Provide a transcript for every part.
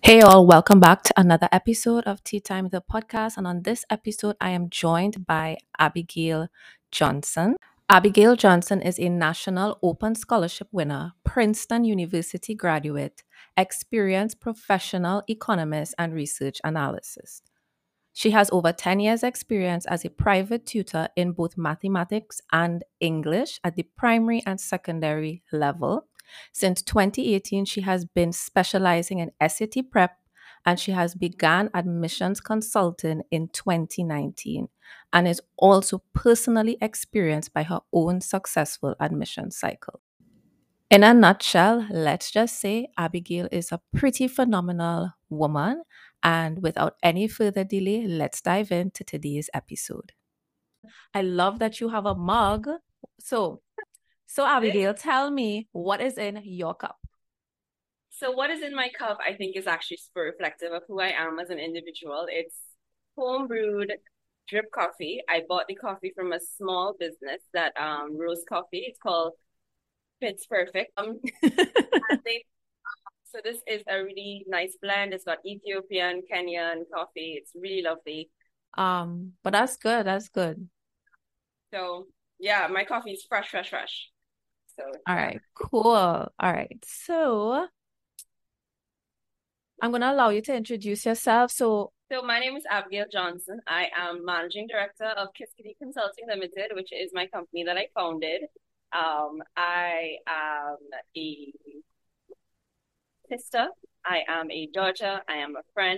Hey all, welcome back to another episode of Tea Time the podcast. And on this episode, I am joined by Abigail Johnson. Abigail Johnson is a National Open Scholarship winner, Princeton University graduate, experienced professional economist and research analyst. She has over 10 years' experience as a private tutor in both mathematics and English at the primary and secondary level. Since 2018, she has been specializing in SAT prep and she has begun admissions consulting in 2019 and is also personally experienced by her own successful admission cycle. In a nutshell, let's just say Abigail is a pretty phenomenal woman. And without any further delay, let's dive into today's episode. I love that you have a mug. So, so Abigail, tell me what is in your cup. So what is in my cup, I think, is actually super reflective of who I am as an individual. It's home brewed drip coffee. I bought the coffee from a small business that roasts coffee. It's called Fits Perfect. They, so this is a really nice blend. It's got Ethiopian, Kenyan coffee. It's really lovely. But that's good. That's good. So yeah, my coffee is fresh, fresh, fresh. So All yeah. right, cool. All right. So I'm gonna allow you to introduce yourself. So my name is Abigail Johnson. I am managing director of Kiskadee Consulting Limited, which is my company that I founded. I am a sister. I am a daughter. I am a friend.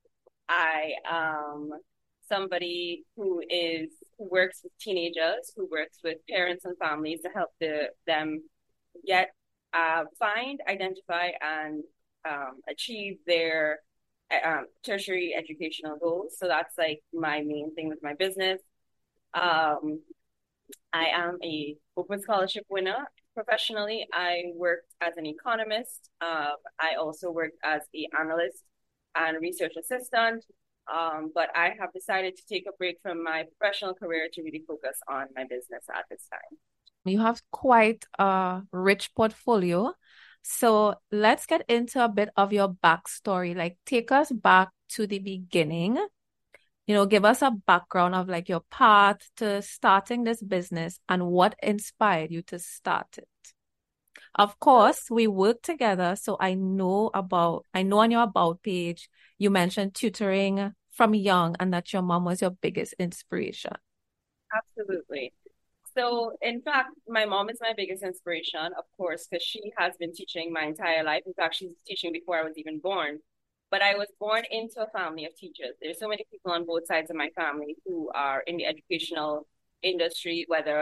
I am somebody who works with teenagers, who works with parents and families to help them get find, identify, and achieve their tertiary educational goals. So that's like my main thing with my business. Um, I am a open scholarship winner. Professionally, I worked as an economist. I also worked as an analyst and research assistant. But I have decided to take a break from my professional career to really focus on my business at this time. you have quite a rich portfolio. So let's get into a bit of your backstory. Like, take us back to the beginning. Give us a background of like your path to starting this business and what inspired you to start it. Of So course, we work together, so I know on your about page you mentioned tutoring from young and that your mom was your biggest inspiration. absolutely. So, in fact, my mom is my biggest inspiration, of course, because she has been teaching my entire life. In fact, she's teaching before I was even born. But I was born into a family of teachers. There's so many people on both sides of my family who are in the educational industry, whether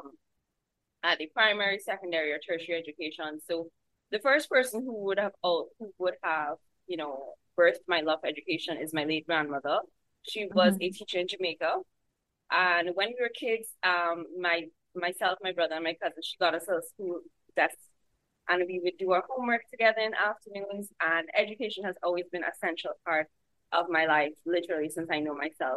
at the primary, secondary, or tertiary education. So, the first person who would have birthed my love for education is my late grandmother. She was a Mhm. teacher in Jamaica, and when we were kids, myself, my brother, and my cousin, she got us a school desk, and we would do our homework together in afternoons. And education has always been a central part of my life, literally since I know myself.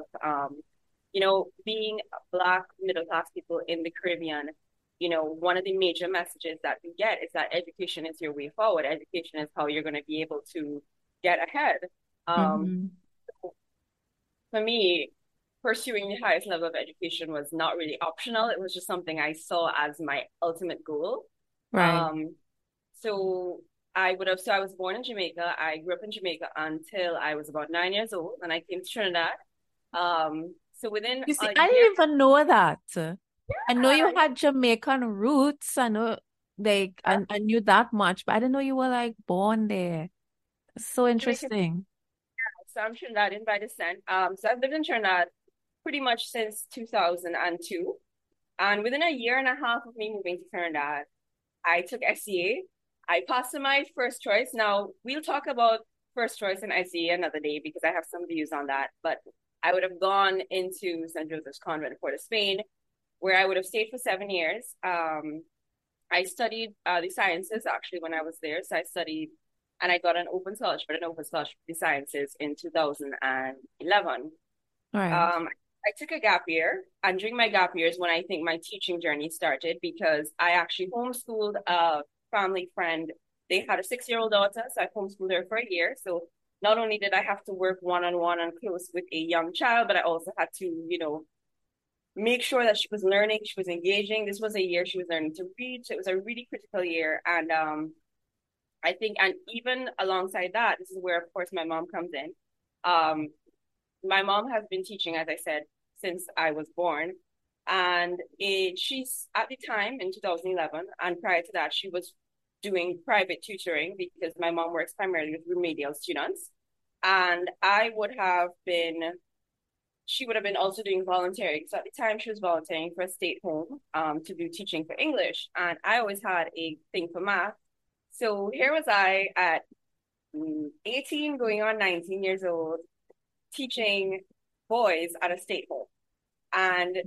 Being Black middle class people in the Caribbean, one of the major messages that we get is that education is your way forward. Education is how you're going to be able to get ahead. Um, Mhm. for me, pursuing the highest level of education was not really optional. It was just something I saw as my ultimate goal. Right. Um, so so I was born in Jamaica. I grew up in Jamaica until I was about 9 years old, and I came to Trinidad. So within You see, a I year, didn't even know that. I know you I, had Jamaican roots. I know like I knew that much, but I didn't know you were like born there. So Jamaican, interesting. so I'm Trinidadian by descent. So I've lived in Trinidad pretty much since 2002. And within a year and a half of me moving to Trinidad, I took SEA. I passed my first choice. Now, we'll talk about first choice and SEA another day because I have some views on that. But I would have gone into St. Joseph's Convent in Port of Spain, where I would have stayed for 7 years. I studied the sciences actually when I was there. So I studied and I got an open scholarship for the sciences in 2011. All right. I took a gap year, and during my gap years when I think my teaching journey started because I actually homeschooled a family friend. They had a 6-year-old daughter, so I homeschooled her for a year. So not only did I have to work one-on-one and close with a young child, but I also had to, make sure that she was learning, she was engaging. This was a year she was learning to read. So it was a really critical year. And I think, and even alongside that, this is where, of course, my mom comes in. Um, my mom has been teaching, as I said, since I was born. And she's at the time in 2011, and prior to that, she was doing private tutoring because my mom works primarily with remedial students. And she would have been also doing volunteering. So at the time, she was volunteering for a state home to do teaching for English. And I always had a thing for math. So here was I at 18, going on 19 years old, teaching boys at a state home. And,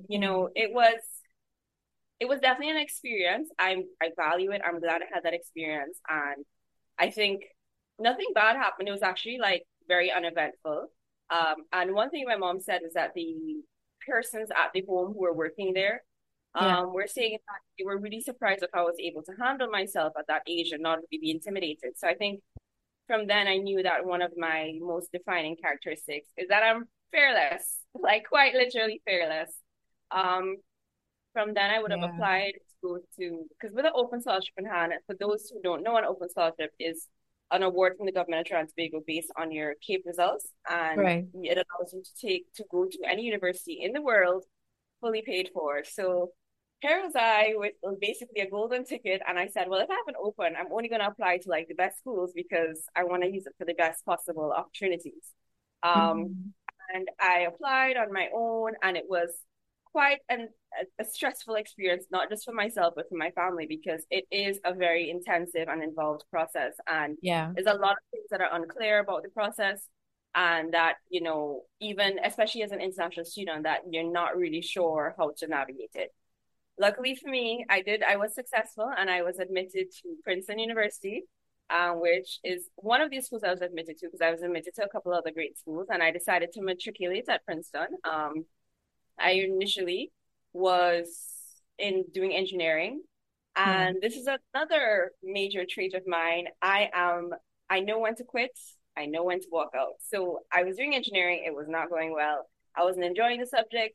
it was definitely an experience. I value it. I'm glad I had that experience. And I think nothing bad happened. It was actually like very uneventful. And one thing my mom said was that the persons at the home who were working there Yeah. were saying that they were really surprised of how I was able to handle myself at that age and not really be intimidated. So I think from then I knew that one of my most defining characteristics is that I'm fearless, like quite literally fearless. Um, from then I would have Yeah. applied to go to, because with an open scholarship in hand, for those who don't know, an open scholarship is an award from the government of Trinidad and Tobago based on your CAPE results, and Right. it allows you to go to any university in the world fully paid for. So here was I with basically a golden ticket, and I said, well, if I have an open, I'm only going to apply to like the best schools because I want to use it for the best possible opportunities. Um, Mhm. and I applied on my own, and it was quite a stressful experience, not just for myself, but for my family, because it is a very intensive and involved process. And Yeah. there's a lot of things that are unclear about the process. And that, even especially as an international student, that you're not really sure how to navigate it. Luckily for me, I was successful and I was admitted to Princeton University, which is one of these schools I was admitted to because I was admitted to a couple other great schools, and I decided to matriculate at Princeton. I initially was in doing engineering, Yeah. and this is another major trait of mine. I know when to quit. I know when to walk out. So I was doing engineering. It was not going well. I wasn't enjoying the subject.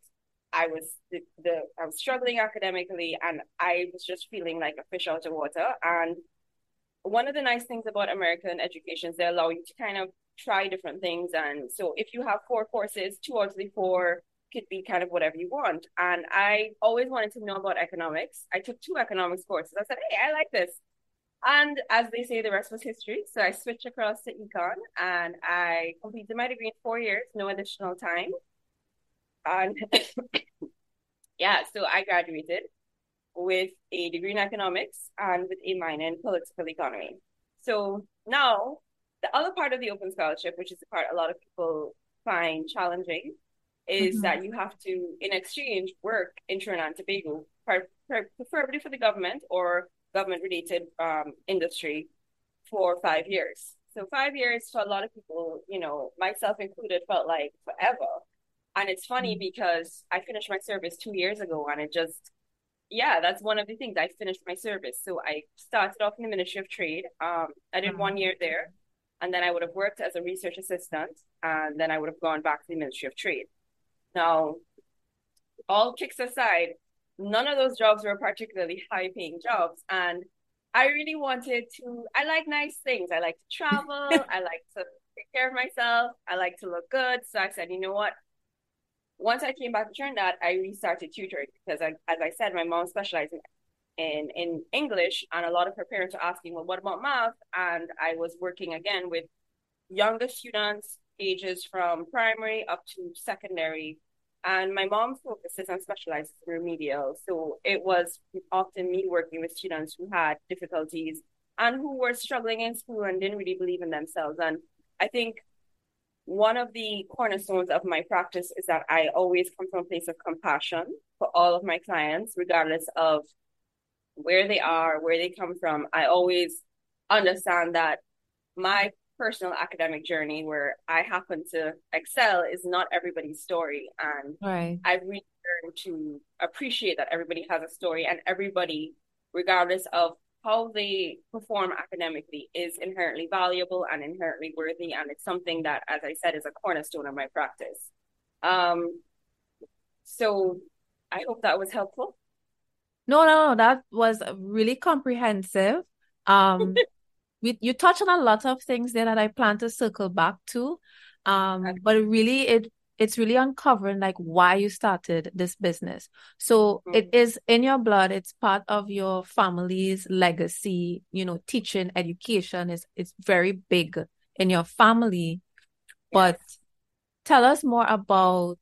I was struggling academically, and I was just feeling like a fish out of water. And one of the nice things about American education is they allow you to kind of try different things. And so if you have 4 courses, 2 out of the 4 could be kind of whatever you want. And I always wanted to know about economics. I took 2 economics courses. I said, hey, I like this. And as they say, the rest was history. So I switched across to econ and I completed my degree in 4 years, no additional time. And yeah, so I graduated with a degree in economics and with a minor in political economy. So now, the other part of the open scholarship, which is the part a lot of people find challenging, is Mhm. that you have to, in exchange, work in Trinidad and Tobago, preferably for the government or government-related industry for 5 years. So 5 years for a lot of people, myself included, felt like forever. And it's funny because I finished my service 2 years ago, and yeah, that's one of the things. I finished my service. So I started off in the Ministry of Trade. I did 1 year there, and then I would have worked as a research assistant, and then I would have gone back to the Ministry of Trade. Now, all kicks aside, none of those jobs were particularly high paying jobs. And I really I like nice things. I like to travel. I like to take care of myself. I like to look good. So I said, you know what? Once I came back to Trinidad, I restarted tutoring because, as I said, my mom specialized in English, and a lot of her parents were asking, well, what about math? And I was working again with younger students, ages from primary up to secondary. And my mom focuses and specializes in remedial. So it was often me working with students who had difficulties and who were struggling in school and didn't really believe in themselves. And I think one of the cornerstones of my practice is that I always come from a place of compassion for all of my clients, regardless of where they are, where they come from. I always understand that my personal academic journey where I happen to excel is not everybody's story. And Right. I've really learned to appreciate that everybody has a story and everybody, regardless of how they perform academically is inherently valuable and inherently worthy. And it's something that, as I said, is a cornerstone of my practice. Um, so I hope that was helpful. No, no, no, that was really comprehensive. Um, you touched on a lot of things there that I plan to circle back to. But it's really uncovering like why you started this business. So it Mhm. is in your blood, it's part of your family's legacy, teaching, education is very big in your family. But Yes. tell us more about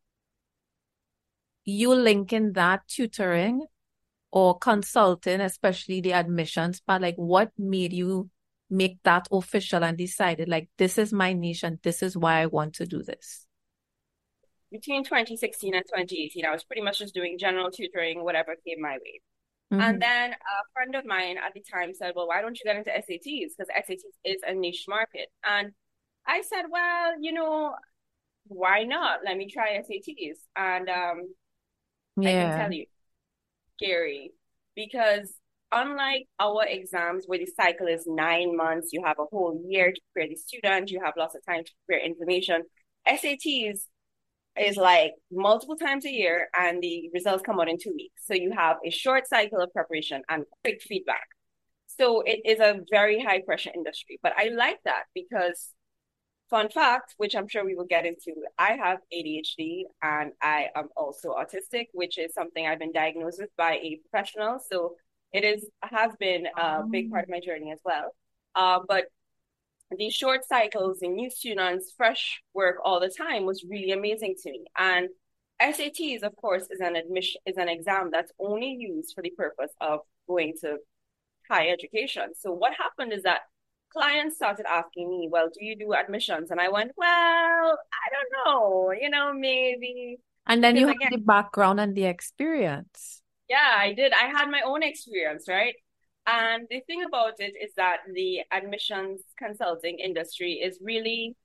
you linking that tutoring or consulting, especially the admissions part, like what made you make that official and decided like this is my niche and this is why I want to do this? Between 2016 and 2018, I was pretty much just doing general tutoring, whatever came my way. And Mm-hmm. then a friend of mine at the time said, well, why don't you get into SATs? Because SATs is a niche market. And I said, well, why not? Let me try SATs. And I can Yeah. tell you, scary, because unlike our exams where the cycle is 9 months, you have a whole year to prepare the student, you have lots of time to prepare information. SATs is like multiple times a year and the results come out in 2 weeks. So you have a short cycle of preparation and quick feedback. So it is a very high pressure industry. But I like that because fun fact, which I'm sure we will get into, I have ADHD and I am also autistic, which is something I've been diagnosed with by a professional. So it has been a big part Um, of my journey as well. But these short cycles and new students, fresh work all the time was really amazing to me. And SATs, of course, is an exam that's only used for the purpose of going to higher education. So what happened is that clients started asking me, well, do you do admissions? And I went, well, I don't know, maybe and then because you have again, the background and the experience. yeah, I did. I had my own experience, right? And the thing about it is that the admissions consulting industry is really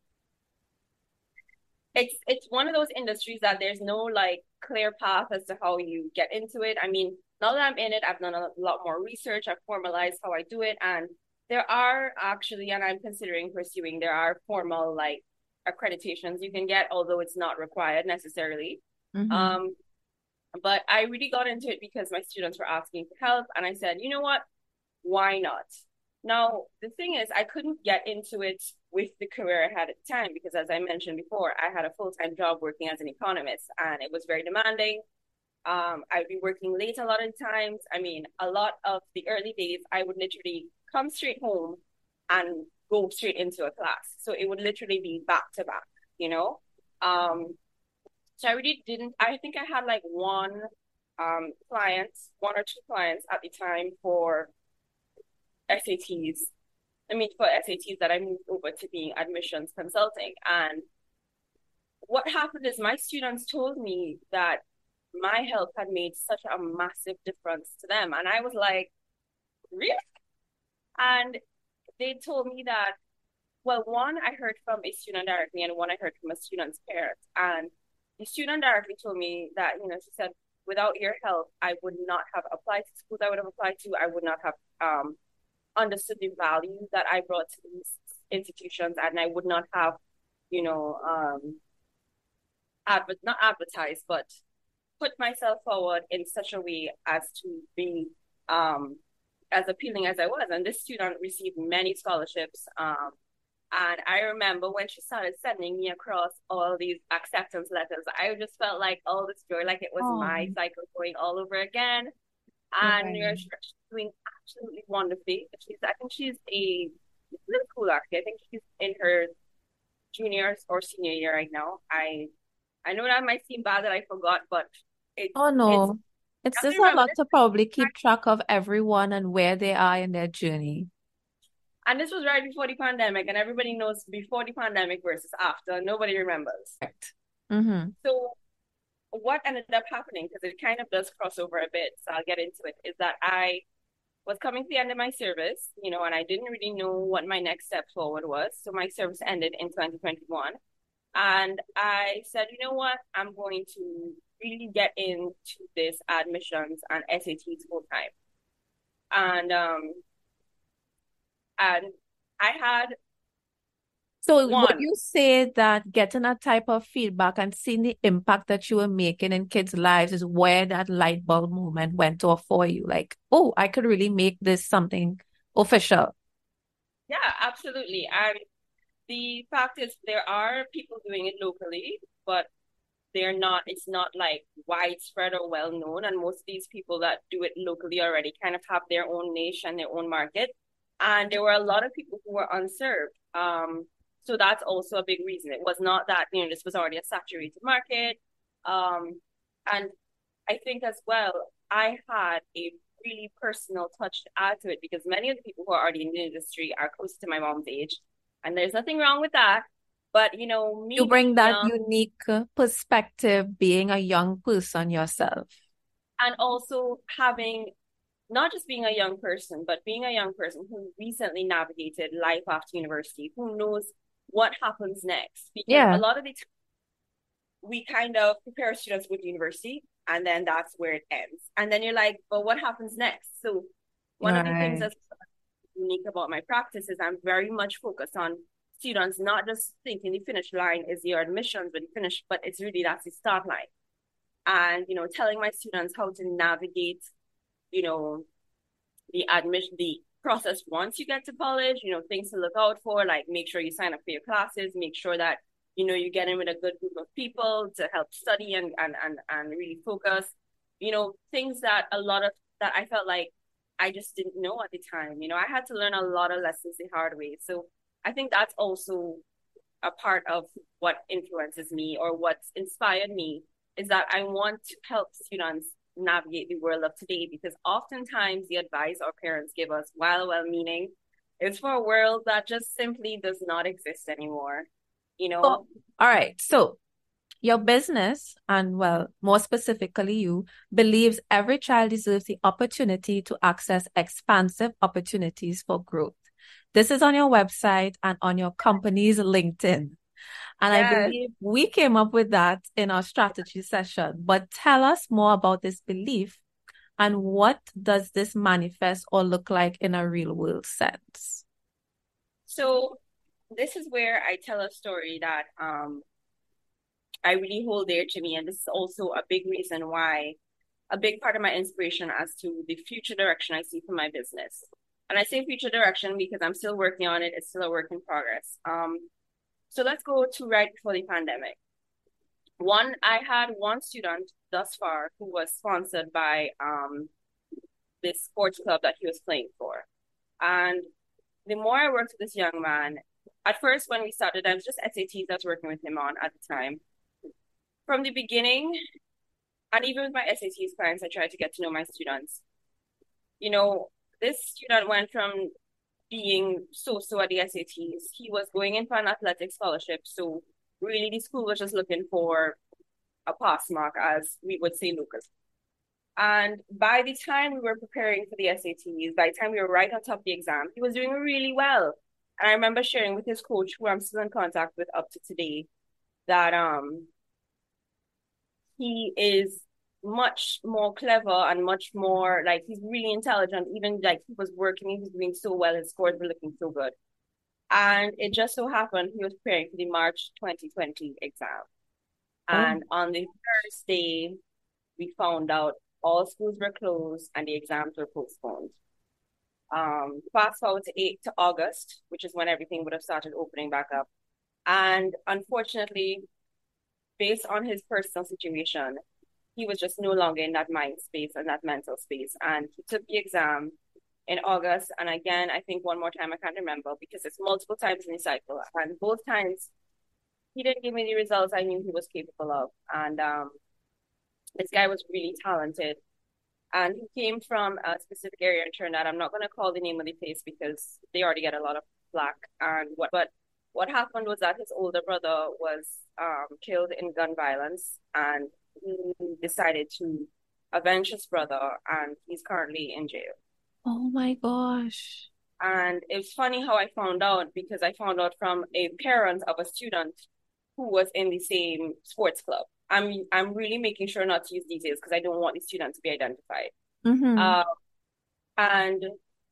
it's one of those industries that there's no like clear path as to how you get into it. I mean, now that I'm in it, I've done a lot more research. I've formalized how I do it, and there are actually, and I'm considering pursuing, there are formal like accreditations you can get, although it's not required necessarily. Mm-hmm. Um, but I really got into it because my students were asking for help, and I said, you know what? Why not? Now, the thing is, I couldn't get into it with the career I had at the time because, as I mentioned before, I had a full-time job working as an economist and it was very demanding. I'd be working late a lot of times. I mean, a lot of the early days, I would literally come straight home and go straight into a class. So it would literally be back to back, you know? Um, so I really didn't, I think I had like one or two clients at the time for SATs. I mean, for SATs that I moved over to being admissions consulting. And what happened is my students told me that my help had made such a massive difference to them. And I was like, really? And they told me that, well, one, I heard from a student directly, and one I heard from a student's parents. And the student directly told me that, she said, without your help, I would not have applied to schools I would have applied to. I would not have understood the value that I brought to these institutions, and I would not have, you know, not advertised, but put myself forward in such a way as to be um, as appealing as I was. And this student received many scholarships. And I remember when she started sending me across all these acceptance letters, I just felt like all this joy, like it was Oh, my cycle going all over again. And right. she's doing absolutely wonderfully. I think she's a middle school actually. I think she's in her junior or senior year right now. I know that might seem bad that I forgot, but Oh it's no. you have to It's a remember lot this. to probably keep track of everyone and where they are in their journey. And this was right before the pandemic, and everybody knows before the pandemic versus after. Nobody remembers. Correct. Mm-hmm. So what ended up happening, because it kind of does cross over a bit, so I'll get into it, is that I was coming to the end of my service, and I didn't really know what my next step forward was. So my service ended in 2021. And I said, you know what? I'm going to really get into this admissions and SATs full time. And and I had So would one. you say that getting that type of feedback and seeing the impact that you were making in kids' lives is where that light bulb moment went off for you? Like, oh, I could really make this something official. Yeah, absolutely. And the fact is there are people doing it locally, but it's not like widespread or well known. And most of these people that do it locally already kind of have their own niche and their own market. And there were a lot of people who were unserved. So that's also a big reason. It was not that, this was already a saturated market. Um, and I think as well, I had a really personal touch to add to it because many of the people who are already in the industry are close to my mom's age. And there's nothing wrong with that. But, You me bring being that young, unique perspective being a young person yourself. and also having not just being a young person, but being a young person who recently navigated life after university, who knows what happens next. Because a Yeah, lot of the time we kind of prepare students with university and then that's where it ends. And then you're like, but what happens next? So one of the things right. that's unique about my practice is I'm very much focused on students not just thinking the finish line is your admissions, but the finish, but it's really that's the start line. And telling my students how to navigate, you know, the process once you get to college, things to look out for, like make sure you sign up for your classes, make sure that, you get in with a good group of people to help study and really focus, things that a lot of that I felt like I just didn't know at the time. I had to learn a lot of lessons the hard way. So I think that's also a part of what influences me or what's inspired me is that I want to help students navigate the world of today because oftentimes the advice our parents give us, while well meaning, is for a world that just simply does not exist anymore. You Oh, know, all right. So your business, and well, more specifically, you believes every child deserves the opportunity to access expansive opportunities for growth. This is on your website and on your company's LinkedIn. And I yes. believe we came up with that in our strategy session. But tell us more about this belief and what does this manifest or look like in a real world sense? So this is where I tell a story that I really hold dear to me, and this is also a big reason why a big part of my inspiration as to the future direction I see for my business. And I say future direction because I'm still working on it. It's still a work in progress. So let's go to right before the pandemic. I had one student thus far who was sponsored by this sports club that he was playing for. And the more I worked with this young man, at first when we started, I was just SATs I was working with him on at the time. From the beginning, and even with my SATs clients, I tried to get to know my students. You know, this student went from being so at the SATs. He was going in for an athletic scholarship. So really the school was just looking for a pass mark, as we would say, Lucas. And by the time we were preparing for the SATs, by the time we were right on top of the exam, he was doing really well. And I remember sharing with his coach, who I'm still in contact with up to today, that he is much more clever and much more like he's really intelligent. Even like he was working, he was doing so well, his scores were looking so good. And it just so happened he was preparing for the March 2020 exam. Oh, And on the Thursday, we found out all schools were closed and the exams were postponed. Fast forward to August, which is when everything would have started opening back up. And unfortunately, based on his personal situation, he was just no longer in that mind space and that mental space. And he took the exam in August. And again, I think one more time, I can't remember because it's multiple times in the cycle. And both times, he didn't give me the results I knew he was capable of. And this guy was really talented. And he came from a specific area in Trinidad. I'm not going to call the name of the place because they already get a lot of flack. But what happened was that his older brother was killed in gun violence, and he decided to avenge his brother, and he's currently in jail. oh my gosh. And it's funny how I found out because I found out from a parent of a student who was in the same sports club. I'm really making sure not to use details because I don't want the student to be identified. Mm-hmm. Uh, And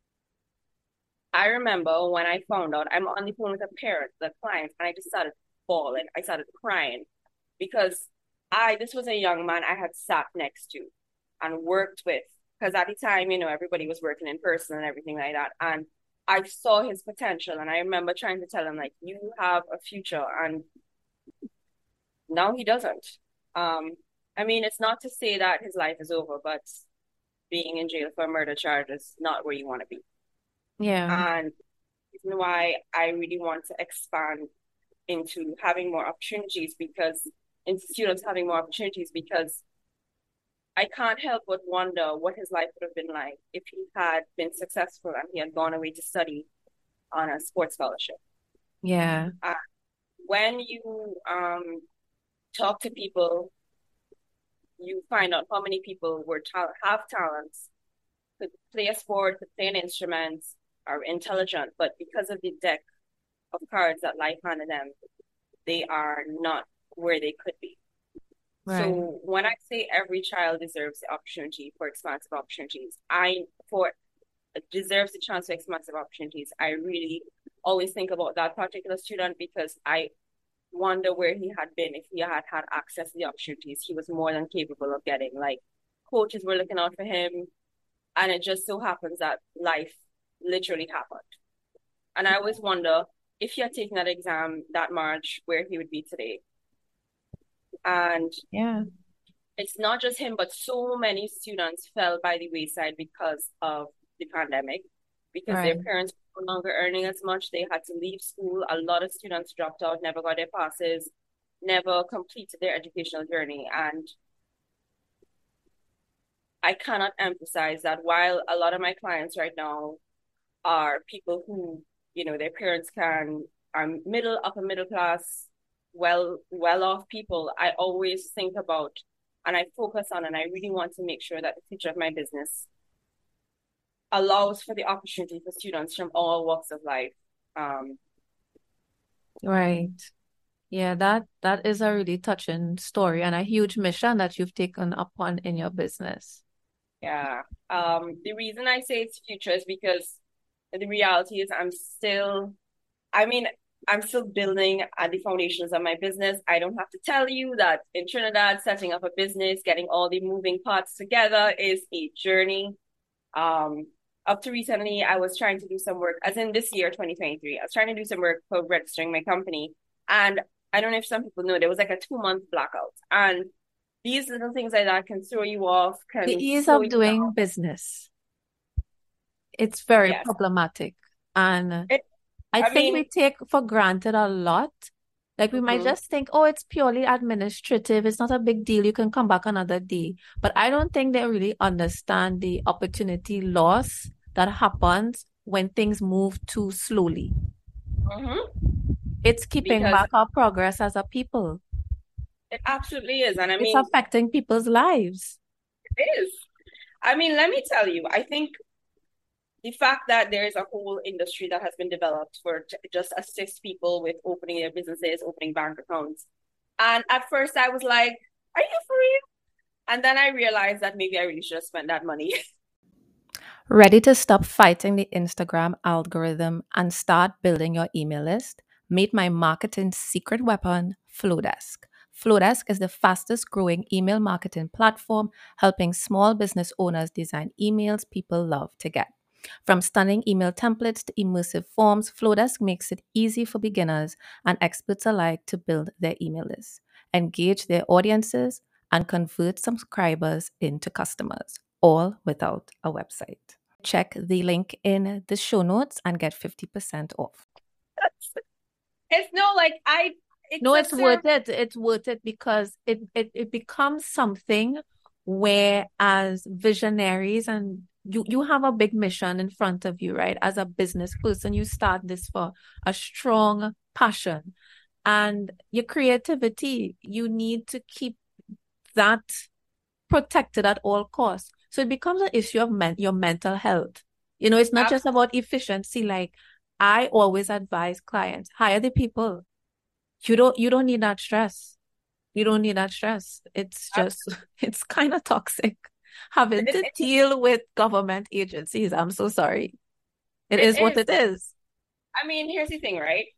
I remember when I found out, I'm on the phone with a parent, the client, and I just started bawling. I started crying because this was a young man I had sat next to and worked with. Because at the time, everybody was working in person and everything like that. And I saw his potential. And I remember trying to tell him, like, you have a future. And now he doesn't. Um, I mean, it's not to say that his life is over, but being in jail for a murder charge is not where you want to be. Yeah. And reason why I really want to expand into having more opportunities because into students having more opportunities because I can't help but wonder what his life would have been like if he had been successful and he had gone away to study on a sports scholarship. Yeah. Uh, when you talk to people, you find out how many people have talents, could play a sport, could play an instrument, are intelligent, but because of the deck of cards that life handed them, they are not where they could be. Right. So when I say every child deserves the opportunity for expansive opportunities, I for deserves the chance for expansive opportunities, I really always think about that particular student because I wonder where he had been if he had had access to the opportunities he was more than capable of getting. Like coaches were looking out for him, and it just so happens that life literally happened. And I always wonder if he had taken that exam that March, where he would be today. And Yeah. it's not just him, but so many students fell by the wayside because of the pandemic, because their Right. parents were no longer earning as much. They had to leave school. A lot of students dropped out, never got their passes, never completed their educational journey. And I cannot emphasize that while a lot of my clients right now are people who, their parents are upper middle class, well off people, I always think about and I focus on and I really want to make sure that the future of my business allows for the opportunity for students from all walks of life. Um, Right. Yeah, that is a really touching story and a huge mission that you've taken upon in your business. yeah. The reason I say it's future is because the reality is I mean, I'm still building at the foundations of my business. I don't have to tell you that in Trinidad, setting up a business, getting all the moving parts together is a journey. Um, Up to recently, I was trying to do some work, as in this year, 2023, I was trying to do some work for registering my company. And I don't know if some people know, there was like a 2 month blackout. And these little things like that can throw you off, The can ease slow of you doing down. business, it's very Yes. problematic. And It, I I think mean, we take for granted a lot. Like we might mhm. just think, oh, it's purely administrative. It's not a big deal. You can come back another day. But I don't think they really understand the opportunity loss that happens when things move too slowly. Mhm. It's keeping Because back our progress as a people. it absolutely is. And I It's mean, affecting people's lives. it is. I mean, let me tell you, I think the fact that there is a whole industry that has been developed for just assist people with opening their businesses, opening bank accounts. And at first I was like, are you for real? And then I realized that maybe I really should have spent that money. Ready to stop fighting the Instagram algorithm and start building your email list? Meet my marketing secret weapon, Flowdesk. Flowdesk is the fastest growing email marketing platform, helping small business owners design emails people love to get. From stunning email templates to immersive forms, Flowdesk makes it easy for beginners and experts alike to build their email lists, engage their audiences, and convert subscribers into customers, all without a website. Check the link in the show notes and get 50% off. It's no like it's No, a it's worth service. it. It's worth it because it becomes something where as visionaries and you have a big mission in front of you, right? As a business person, you start this for a strong passion and your creativity, you need to keep that protected at all costs. So it becomes an issue of your mental health. It's not just about efficiency. Like I always advise clients, hire the people. You don't need that stress. You don't need that stress. It's just it's kind of toxic. having It, to it, deal with government agencies. I'm so sorry. It it is what is. it is. I mean, here's the thing, right?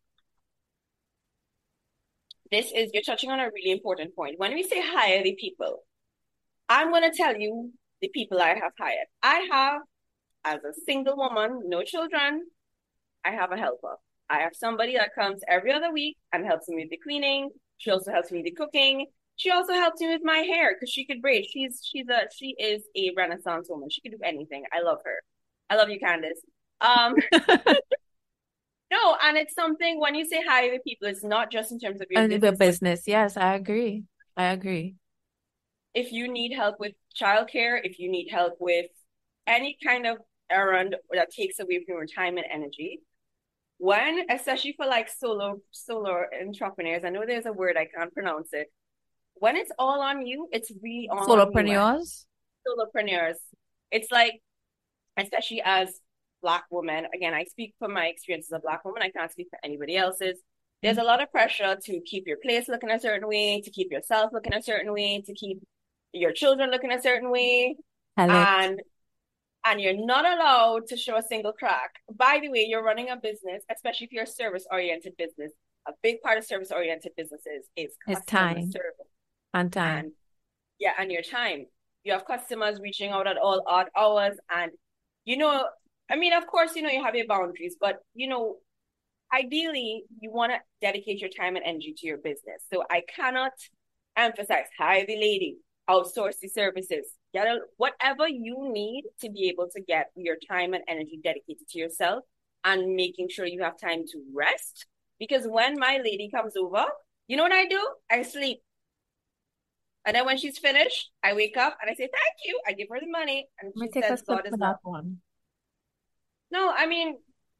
You're touching on a really important point. When we say hire the people, I'm going to tell you the people I have hired. I have, as a single woman, no children, I have a helper. I have somebody that comes every other week and helps me with the cleaning. She also helps me with the cooking. She also helps me with my hair because she could braid. She is a Renaissance woman. She could do anything. I love her. I love you, Candace. Um, no, and it's something when you say hi to people, it's not just in terms of your And the business, but business, yes, I agree. I agree. if you need help with childcare, if you need help with any kind of errand that takes away from your time and energy, when especially for like solo entrepreneurs, I know there's a word I can't pronounce it. When it's all on you, it's really all on you. And Solopreneurs. solopreneurs, it's like, especially as Black women, again, I speak from my experience as a Black woman, I can't speak for anybody else's. There's a lot of pressure to keep your place looking a certain way, to keep yourself looking a certain way, to keep your children looking a certain way. Elect. And you're not allowed to show a single crack. By the way, you're running a business, especially if you're a service-oriented business. A big part of service-oriented businesses is It's customer time service. and time. And yeah, and your time. You have customers reaching out at all odd hours. And, you know, I mean, of course, you have your boundaries, but, ideally, you want to dedicate your time and energy to your business. So I cannot emphasize, hire the lady, outsource the services, whatever you need to be able to get your time and energy dedicated to yourself and making sure you have time to rest. Because when my lady comes over, you know what I do? I sleep. And then when she's finished, I wake up and I say, thank you. I give her the money. And Let me she take a says, sip God is for love. that one. No, I mean,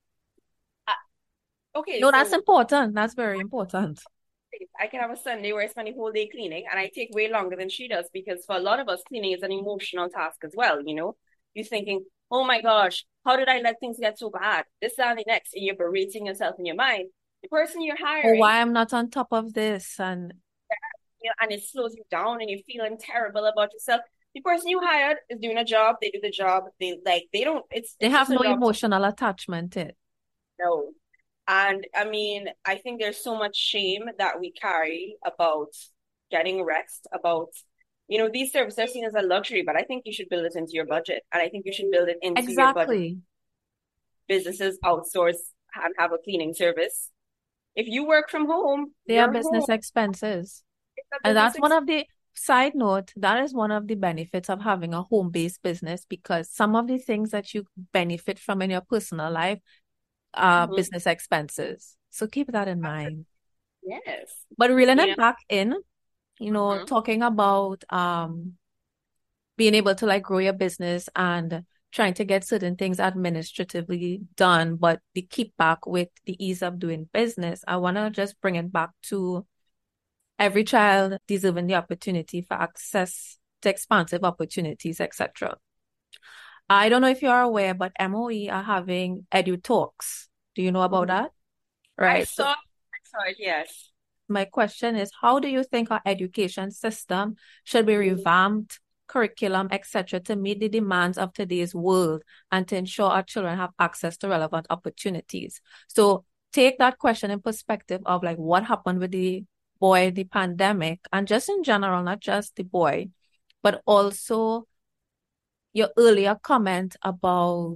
okay, No, that's so important. That's very important. I can have a Sunday where I spend the whole day cleaning and I take way longer than she does because for a lot of us, cleaning is an emotional task as well. You're thinking, oh my gosh, how did I let things get so bad? This, that, and the next, and you're berating yourself in your mind. The person you're Or hiring, why I'm not on top of this. And and it slows you down and you're feeling terrible about yourself. The person you hired is doing a job, they do the job, they don't, they it's have just a no job to emotional attachment to it. know. And I mean, I think there's so much shame that we carry about getting rest, about, these services are seen as a luxury, but I think you should build it into your budget. And I think you should build it into your budget. Exactly. Businesses outsource and have a cleaning service. If you work from home, They are you're home. business expenses. It's a And business that's one expense. of the side note, that is one of the benefits of having a home-based business because some of the things that you benefit from in your personal life are Mm-hmm. business expenses. So keep that in mind. Yes. But reeling You know, it back in, mm-hmm. talking about being able to like grow your business and trying to get certain things administratively done, but the keep back with the ease of doing business, I want to just bring it back to every child deserving the opportunity for access to expansive opportunities, etc. I don't know if you are aware, but MOE are having Edu Talks. Do you know about Mm-hmm. that? I Right. So saw it, yes. my question is, how do you think our education system should be revamped, curriculum, etc., to meet the demands of today's world and to ensure our children have access to relevant opportunities? So take that question in perspective of like what happened with the boy, the pandemic, and just in general, not just the boy, but also your earlier comment about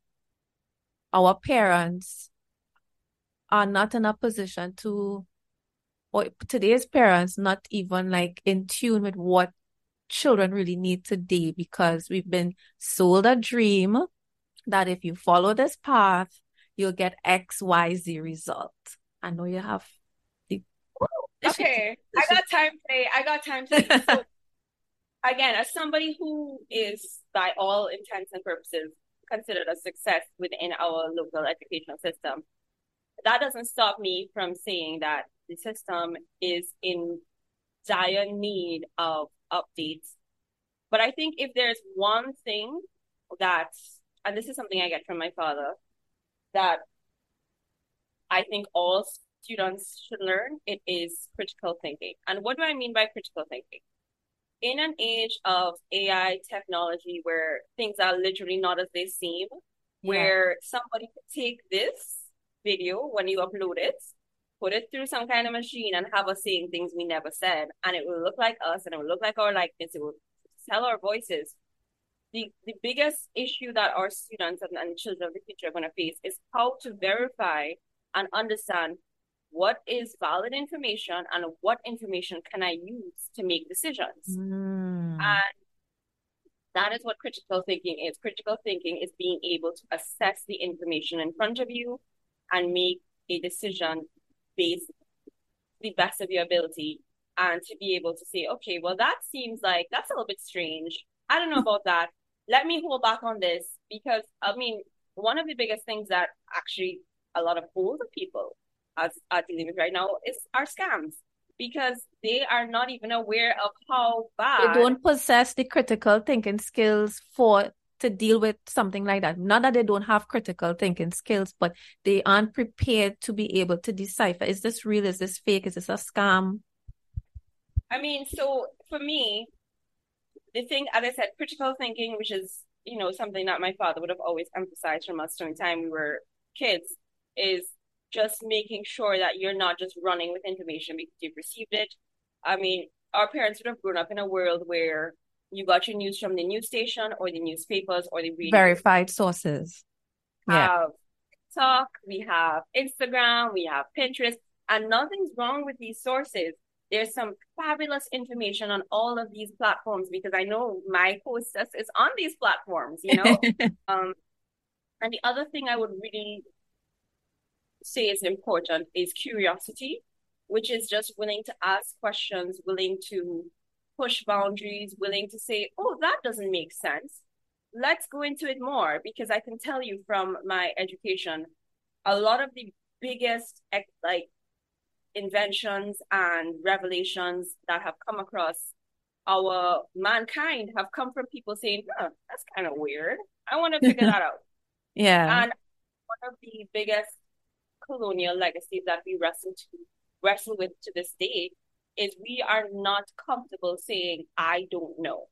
our parents are not in a position to, or today's parents not even like in tune with what children really need today because we've been sold a dream that if you follow this path, you'll get X, Y, Z result. I know you have the Okay. I got time today. I got time today. So again, as somebody who is, by all intents and purposes, considered a success within our local educational system, that doesn't stop me from saying that the system is in dire need of updates. But I think if there's one thing that, and this is something I get from my father, that I think all students should learn, it is critical thinking. And what do I mean by critical thinking? in an age of AI technology where things are literally not as they seem, Yeah. where somebody could take this video when you upload it, put it through some kind of machine and have us saying things we never said, and it will look like us and it will look like our likeness, it will tell our voices. The biggest issue that our students and children of the future are going to face is how to verify and understand what is valid information and what information can I use to make decisions. Mm. And that is what critical thinking is. Critical thinking is being able to assess the information in front of you and make a decision based the best of your ability and to be able to say, okay, well, that seems like that's a little bit strange. I don't know about that. Let me hold back on this because, I mean, one of the biggest things that actually a lot of older people are dealing with right now is our scams because they are not even aware of how They bad. don't possess the critical thinking skills for to deal with something like that. Not that they don't have critical thinking skills, but they aren't prepared to be able to decipher, is this real? Is this fake? Is this a scam? I mean, so for me, the thing, as I said, critical thinking, which is, something that my father would have always emphasized from us during the time we were kids, is just making sure that you're not just running with information because you've received it. I mean, our parents would have grown up in a world where you got your news from the news station or the newspapers or the radio. Verified sources. Yeah. Have TikTok, we have Instagram, we have Pinterest, and nothing's wrong with these sources. There's some fabulous information on all of these platforms because I know my hostess is on these platforms. Um, and the other thing I would really say is important is curiosity, which is just willing to ask questions, willing to push boundaries, willing to say, oh, that doesn't make sense. Let's go into it more because I can tell you from my education, a lot of the biggest like inventions and revelations that have come across our mankind have come from people saying, that's kind of weird. I want to figure that out. Yeah. And one of the biggest colonial legacies that we wrestle with to this day is we are not comfortable saying, I don't know.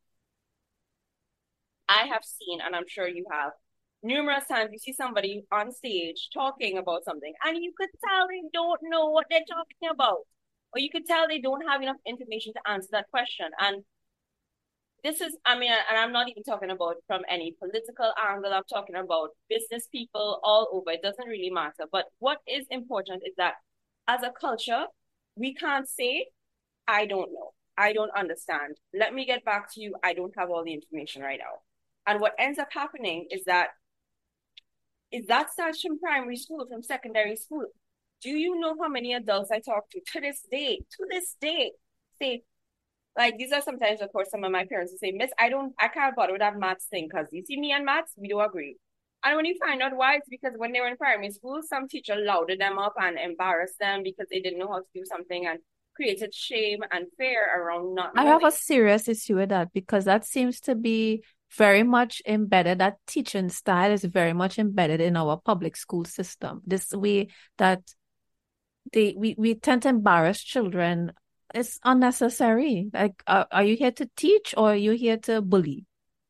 I have seen, and I'm sure you have, numerous times you see somebody on stage talking about something, and you could tell they don't know what they're talking about. Or you could tell they don't have enough information to answer that question. And this is, I mean, and I'm not even talking about from any political angle, I'm talking about business people all over. It doesn't really matter. But what is important is that as a culture, we can't say, I don't know. I don't understand. Let me get back to you. I don't have all the information right now. And what ends up happening is that starts from primary school, from secondary school. Do you know how many adults I talk to this day, say, like, these are sometimes, of course, some of my parents will say, Miss, I can't bother with that maths thing because you see me and maths, we don't agree. And when you find out why, it's because when they were in primary school, some teacher louded them up and embarrassed them because they didn't know how to do something and created shame and fear around not I have a knowing. serious issue with that because that seems to be very much embedded. That teaching style is very much embedded in our public school system. This way that we tend to embarrass children is unnecessary. Like, are you here to teach or are you here to bully?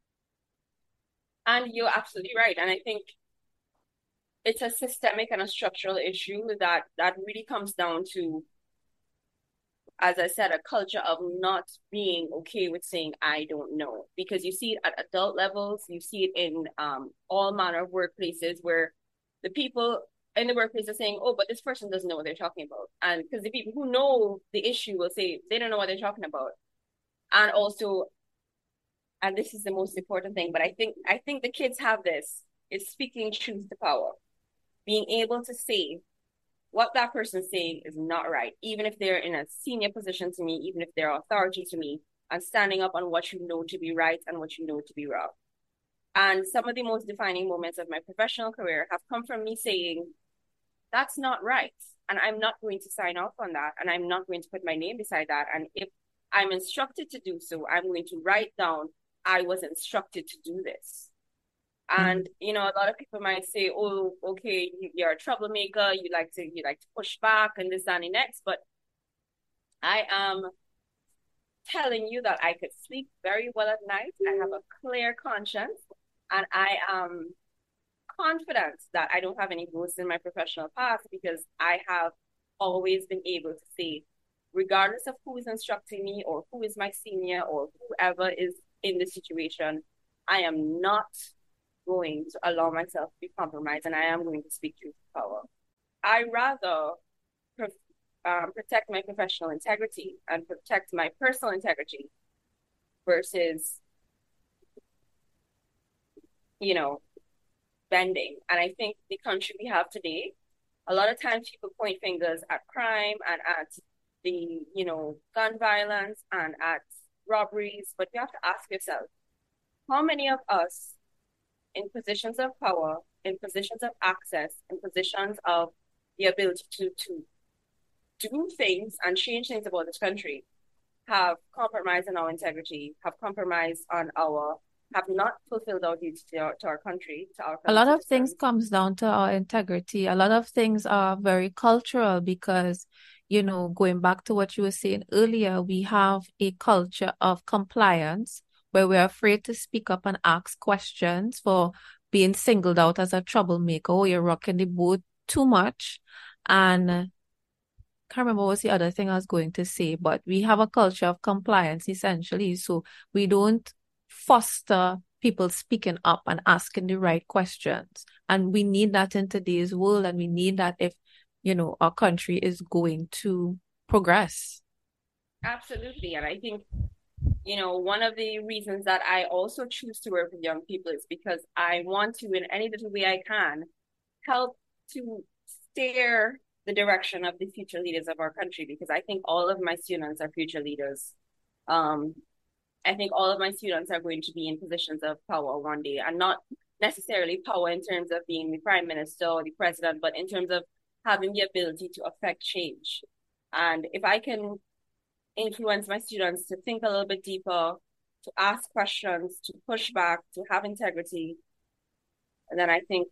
And you're absolutely right. And I think it's a systemic and a structural issue that really comes down to, as I said, a culture of not being okay with saying I don't know, because you see it at adult levels, you see it in all manner of workplaces where the people in the workplace are saying, oh, but this person doesn't know what they're talking about, and because the people who know the issue will say they don't know what they're talking about, and also, and this is the most important thing, but I think the kids have this, is speaking truth to power, being able to say what that person's saying is not right, even if they're in a senior position to me, even if they're authority to me, and standing up on what you know to be right and what you know to be wrong. And some of the most defining moments of my professional career have come from me saying, that's not right. And I'm not going to sign off on that. And I'm not going to put my name beside that. And if I'm instructed to do so, I'm going to write down, I was instructed to do this. Mm. And a lot of people might say, "Oh, okay, you're a troublemaker. You like to push back and this and the next." But I am telling you that I could sleep very well at night. I have a clear conscience, and I am confident that I don't have any ghosts in my professional past because I have always been able to say, regardless of who is instructing me or who is my senior or whoever is in the situation, I am not going to allow myself to be compromised and I am going to speak truth to power. I rather protect my professional integrity and protect my personal integrity versus, you know, bending. And I think the country we have today, a lot of times people point fingers at crime and at the, gun violence and at robberies, but you have to ask yourself, how many of us in positions of power, in positions of access, in positions of the ability to do things and change things about this country have compromised on our integrity, have compromised on our, have not fulfilled our duty to our country, to our A fellow lot of things citizens. comes down to our integrity. A lot of things are very cultural because, going back to what you were saying earlier, we have a culture of compliance where we're afraid to speak up and ask questions for being singled out as a troublemaker or you're rocking the boat too much. And can't remember what's the other thing I was going to say, but we have a culture of compliance essentially. So we don't foster people speaking up and asking the right questions. And we need that in today's world. And we need that if, our country is going to progress. Absolutely. And I think, one of the reasons that I also choose to work with young people is because I want to, in any little way I can, help to steer the direction of the future leaders of our country because I think all of my students are future leaders. Um, I think all of my students are going to be in positions of power one day, and not necessarily power in terms of being the prime minister or the president, but in terms of having the ability to affect change. And if I can influence my students to think a little bit deeper, to ask questions, to push back, to have integrity, then I think,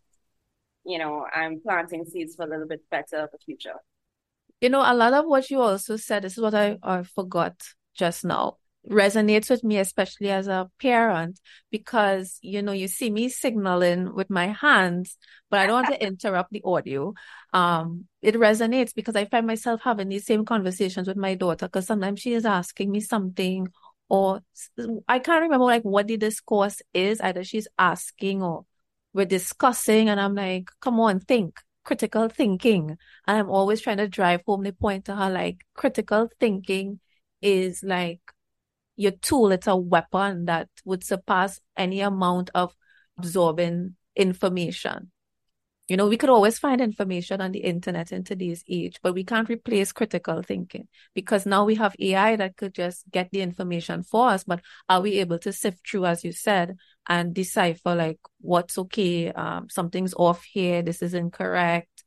I'm planting seeds for a little bit better of a future. A lot of what you also said, this is what I forgot just now, resonates with me, especially as a parent, because, you see me signaling with my hands, but I don't want to interrupt the audio. It resonates because I find myself having these same conversations with my daughter, because sometimes she is asking me something, or I can't remember like what the discourse is. Either she's asking or we're discussing, and I'm like, come on, think. Critical thinking. And I'm always trying to drive home the point to her, like, critical thinking is like your tool. It's a weapon that would surpass any amount of absorbing information. We could always find information on the internet in today's age, but we can't replace critical thinking because now we have AI that could just get the information for us. But are we able to sift through, as you said, and decipher like what's okay, something's off here, this is incorrect.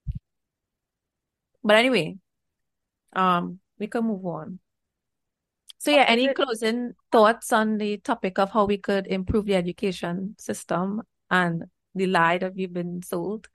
But anyway, we can move on. So yeah, any closing thoughts on the topic of how we could improve the education system and the lie that we've been sold?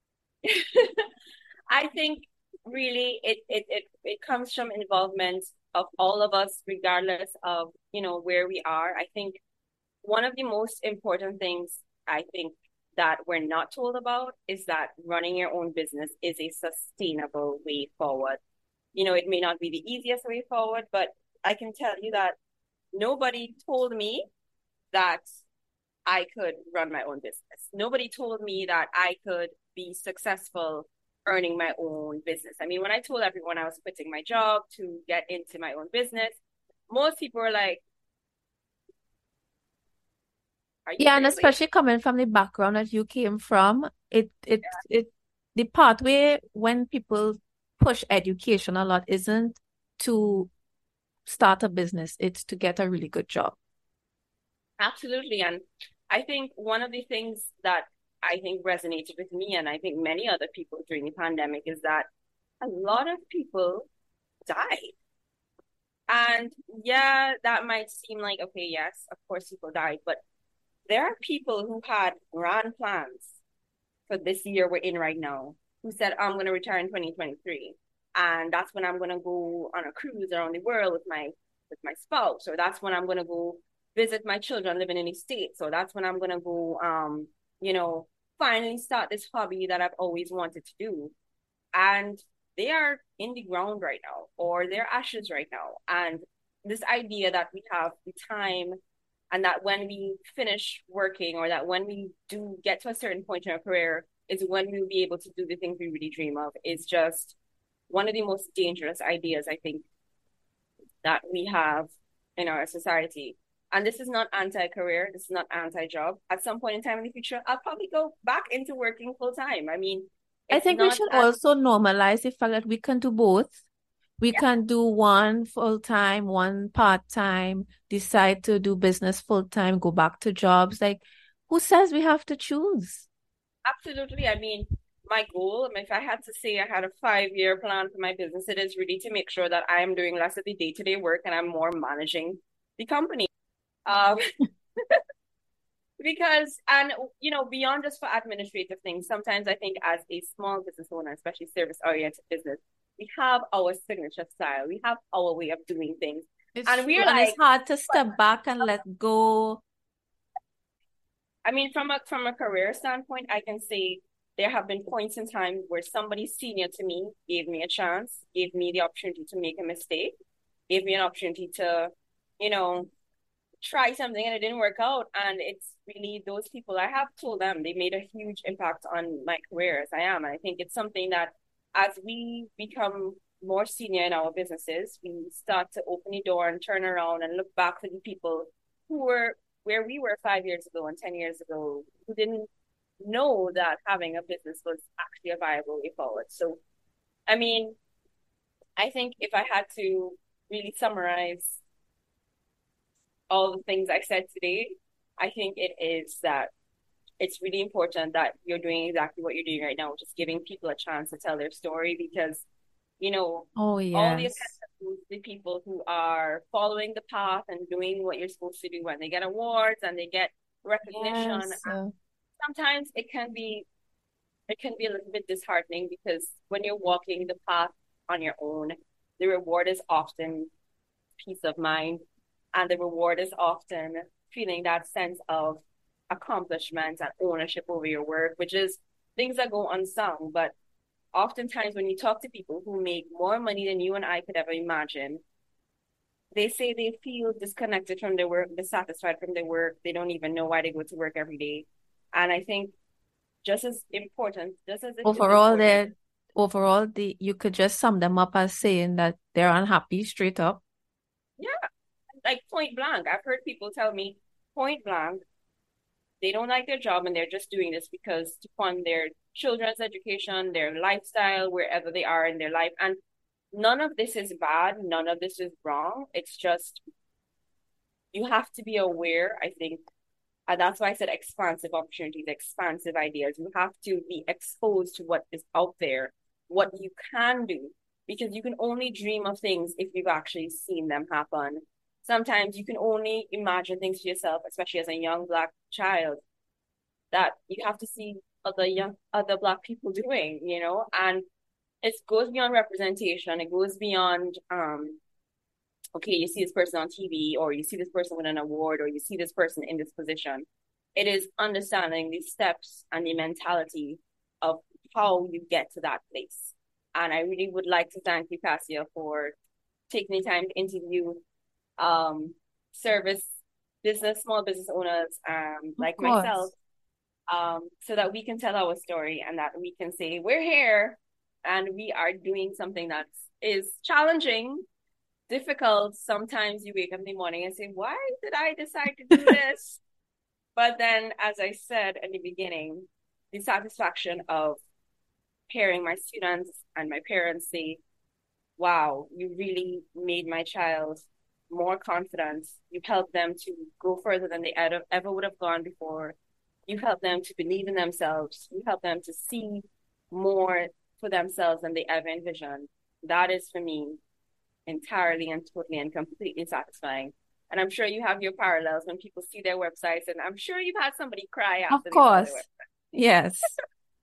I think really it comes from involvement of all of us, regardless of, where we are. I think one of the most important things I think that we're not told about is that running your own business is a sustainable way forward. It may not be the easiest way forward, but I can tell you that nobody told me that I could run my own business. Nobody told me that I could be successful earning my own business. I mean, when I told everyone I was quitting my job to get into my own business, most people were like, are you Yeah, and crazy? especially coming from the background that you came from, the pathway when people push education a lot isn't to start a business, it's to get a really good job. Absolutely. And I think one of the things that I think resonated with me and I think many other people during the pandemic is that a lot of people died. And yeah, that might seem like, okay, yes, of course people died, but there are people who had grand plans for this year we're in right now who said, I'm going to retire in 2023. And that's when I'm going to go on a cruise around the world with with my spouse, or that's when I'm going to go visit my children living in the States. So that's when I'm going to go, you know, finally start this hobby that I've always wanted to do. And they are in the ground right now, or they're ashes right now. And this idea that we have the time and that when we finish working, or that when we do get to a certain point in our career is when we'll be able to do the things we really dream of, is just one of the most dangerous ideas, I think, that we have in our society. And this is not anti-career, this is not anti-job. At some point in time in the future, I'll probably go back into working full time. I mean, I it's think we not should as, also normalize the fact that we can do both. We can do one full time, one part time, decide to do business full time, go back to jobs. Like, who says we have to choose? absolutely. I mean, my goal, if I had to say I had a 5-year plan for my business, it is really to make sure that I am doing less of the day-to-day work and I'm more managing the company. Um, because, and beyond just for administrative things, sometimes I think as a small business owner, especially service-oriented business, we have our signature style, we have our way of doing things, It's and true. we're And it's like, hard to step back and let go. I mean, from a career standpoint, I can say there have been points in time where somebody senior to me gave me a chance, gave me the opportunity to make a mistake, gave me an opportunity to, you know, try something and it didn't work out. And it's really those people, I have told them they made a huge impact on my career as I am. And I think it's something that as we become more senior in our businesses, we start to open the door and turn around and look back to the people who were where we were 5 years ago and 10 years ago, who didn't know that having a business was actually a viable way forward. So, I mean, I think if I had to really summarize all the things I said today, I think it is that it's really important that you're doing exactly what you're doing right now, just giving people a chance to tell their story, because, you know, Oh, all the yes. attention goes to the people who are following the path and doing what you're supposed to do, when they get awards and they get recognition. And Yes. sometimes it can be a little bit disheartening, because when you're walking the path on your own, the reward is often peace of mind, and the reward is often feeling that sense of accomplishment and ownership over your work, which is things that go unsung. But oftentimes, when you talk to people who make more money than you and I could ever imagine, they say they feel disconnected from their work, dissatisfied from their work. They don't even know why they go to work every day. And I think just as important, just as it is Overall, important. you could just sum them up as saying that they're unhappy straight up. Yeah, like point blank. I've heard people tell me point blank, they don't like their job and they're just doing this because to fund their children's education, their lifestyle, wherever they are in their life. And none of this is bad. None of this is wrong. It's just you have to be aware, I think. And that's why I said expansive opportunities, expansive ideas. You have to be exposed to what is out there, what you can do, because you can only dream of things if you've actually seen them happen. Sometimes you can only imagine things to yourself, especially as a young Black child, that you have to see other Black people doing, and it goes beyond representation. It goes beyond okay, you see this person on TV, or you see this person with an award, or you see this person in this position. It is understanding the steps and the mentality of how you get to that place. And I really would like to thank you, Cassia, for taking the time to interview um, service small business owners Of like myself, course. so that we can tell our story and that we can say we're here and we are doing something that is challenging, difficult. Sometimes you wake up in the morning and say, why did I decide to do this? But then, as I said at the beginning, the satisfaction of hearing my students and my parents say, wow, you really made my child more confident. You helped them to go further than they ever would have gone before. You helped them to believe in themselves. You helped them to see more for themselves than they ever envisioned. That is for me entirely and totally and completely satisfying. And I'm sure you have your parallels when people see their websites, and I'm sure you've had somebody cry Of after they saw their course. website. Yes.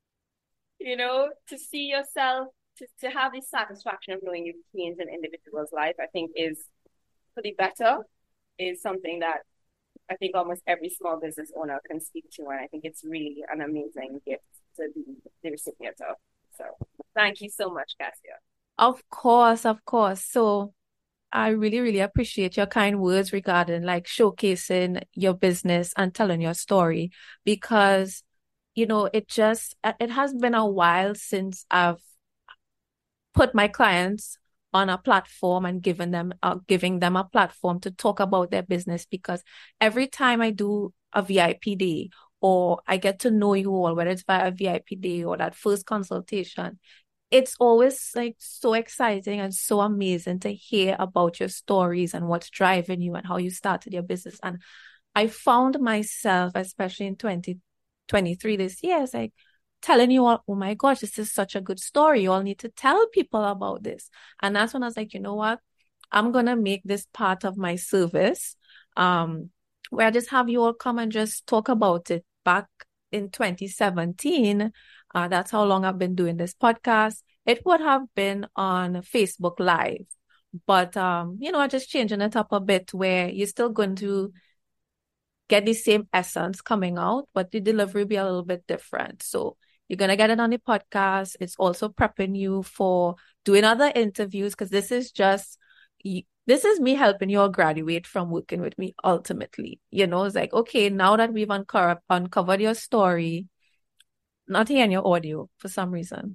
To see yourself, to have the satisfaction of knowing you've changed an individual's life, I think is for the better is something that I think almost every small business owner can speak to, and I think it's really an amazing gift to be the recipient of. So thank you so much, Cassia. Of course, of course. So I really, really appreciate your kind words regarding like showcasing your business and telling your story because, it has been a while since I've put my clients on a platform and giving them a platform to talk about their business because every time I do a VIP day or I get to know you all, whether it's via a VIP day or that first consultation, it's always like so exciting and so amazing to hear about your stories and what's driving you and how you started your business. And I found myself, especially in 2023 this year, it's like telling you all, oh my gosh, this is such a good story. You all need to tell people about this. And that's when I was like, you know what? I'm gonna make this part of my service, where I just have you all come and just talk about it. Back in 2017, that's how long I've been doing this podcast. It would have been on Facebook Live, but I'm just changing it up a bit where you're still going to get the same essence coming out, but the delivery will be a little bit different. So you're gonna get it on the podcast. It's also prepping you for doing other interviews because this is me helping you all graduate from working with me ultimately. It's like, okay, now that we've uncovered your story, not hearing your audio for some reason.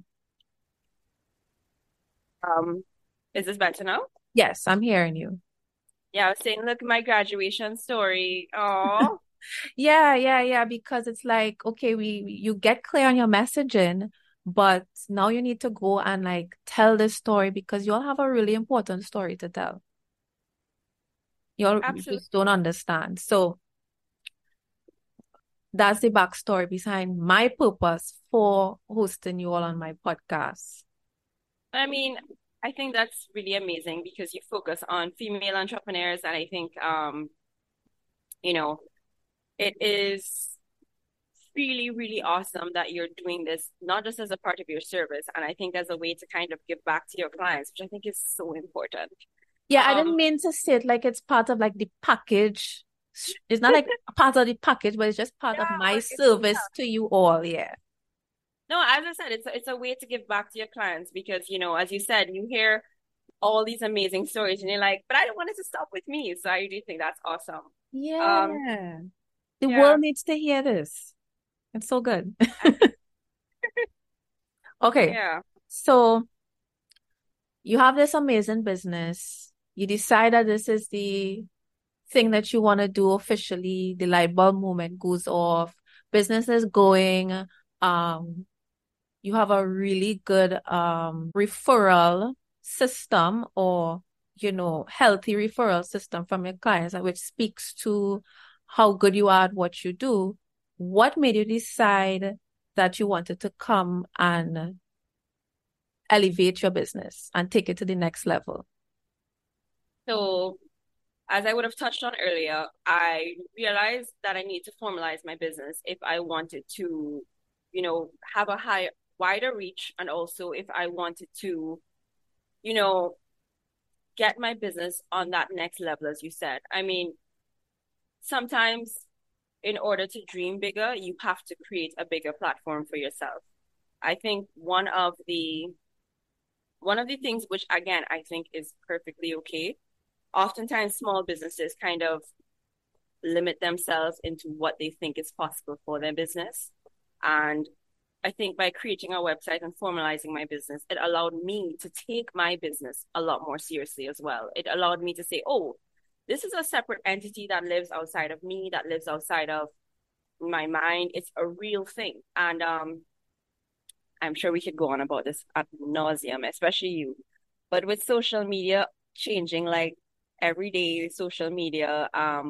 Um, is this better now? Yes, I'm hearing you. Yeah, I was saying, look, my graduation story. Oh, Yeah, because it's like, okay, you get clear on your messaging, but now you need to go and like tell this story because you all have a really important story to tell. You absolutely. just don't understand. So that's the backstory behind my purpose for hosting you all on my podcast. I mean, I think that's really amazing because you focus on female entrepreneurs, and I think you know, it is really, really awesome that you're doing this, not just as a part of your service, and I think as a way to kind of give back to your clients, which I think is so important. Yeah, I didn't Um, mean to say it like it's part of like the package. It's not like a part of the package, but it's just part of my yeah, service to you all. Yeah. no, as I said, it's a way to give back to your clients because, as you said, you hear all these amazing stories and you're like, but I don't want it to stop with me. So I do think that's awesome. Um, Yeah. The yeah, world needs to hear this. It's so good. Okay. yeah. So you have this amazing business. You decide that this is the thing that you want to do officially. The light bulb moment goes off. Business is going. Um, you have a really good referral system or healthy referral system from your clients, which speaks to how good you are at what you do. What made you decide that you wanted to come and elevate your business and take it to the next level? So as I would have touched on earlier, I realized that I need to formalize my business if I wanted to, have a wider reach, and also if I wanted to, you know, get my business on that next level, as you said. I mean, sometimes in order to dream bigger, you have to create a bigger platform for yourself. I think one of the things which again I think is perfectly okay. Oftentimes small businesses kind of limit themselves into what they think is possible for their business. And I think by creating a website and formalizing my business, it allowed me to take my business a lot more seriously as well. It allowed me to say, oh, this is a separate entity that lives outside of me, that lives outside of my mind. It's a real thing. And I'm sure we could go on about this ad nauseum, especially you. But with social media changing like every day, social media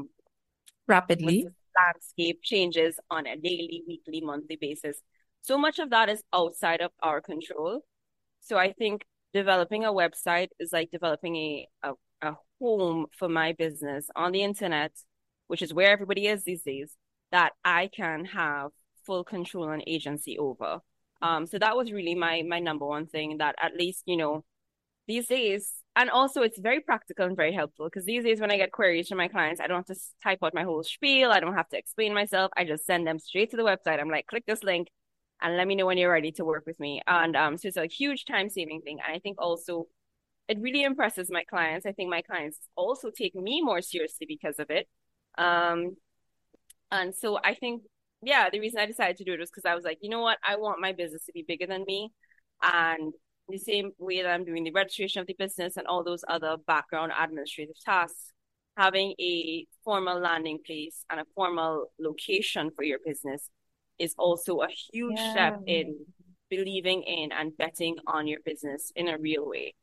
what's Rapidly. the landscape changes on a daily, weekly, monthly basis. So much of that is outside of our control. So I think developing a website is like developing a home for my business on the internet, which is where everybody is these days, that I can have full control and agency over. So that was really my number one thing that at least, these days and also it's very practical and very helpful because these days when I get queries from my clients, I don't have to type out my whole spiel. I don't have to explain myself. I just send them straight to the website. I'm like, click this link and let me know when you're ready to work with me. And so it's a huge time saving thing. And I think also it really impresses my clients. I think my clients also take me more seriously because of it. Um, and so I think, yeah, the reason I decided to do it was because I was like, you know what? I want my business to be bigger than me. And the same way that I'm doing the registration of the business and all those other background administrative tasks, having a formal landing place and a formal location for your business is also a huge step Yeah. in believing in and betting on your business in a real way.